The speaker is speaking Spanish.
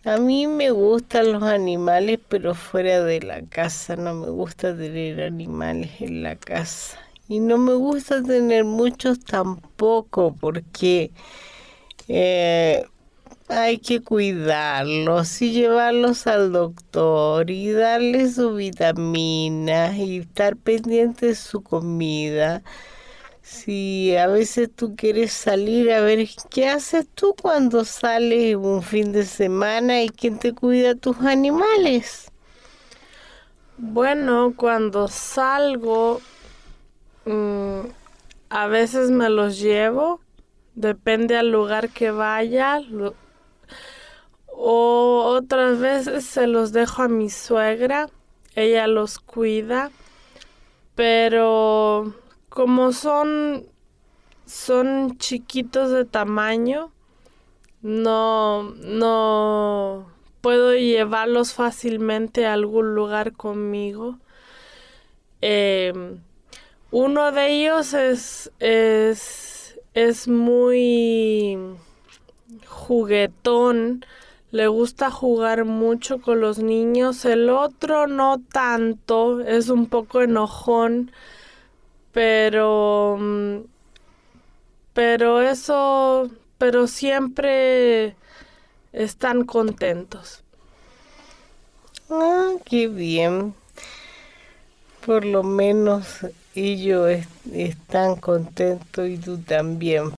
A mí me gustan los animales, pero fuera de la casa. No me gusta tener animales en la casa. Y no me gusta tener muchos tampoco, porque eh, hay que cuidarlos y llevarlos al doctor y darles sus vitaminas y estar pendiente de su comida. Si a veces tú quieres salir a ver qué haces tú cuando sales un fin de semana y quién te cuida tus animales. Bueno, cuando salgo, mm, a veces me los llevo, depende al lugar que vaya, o otras veces se los dejo a mi suegra, ella los cuida, pero como son chiquitos de tamaño, no puedo llevarlos fácilmente a algún lugar conmigo. Eh, Uno de ellos es muy juguetón, le gusta jugar mucho con los niños. El otro no tanto, es un poco enojón, pero, pero eso, pero siempre están contentos. Ah, qué bien. Por lo menos ellos están contentos y tú también.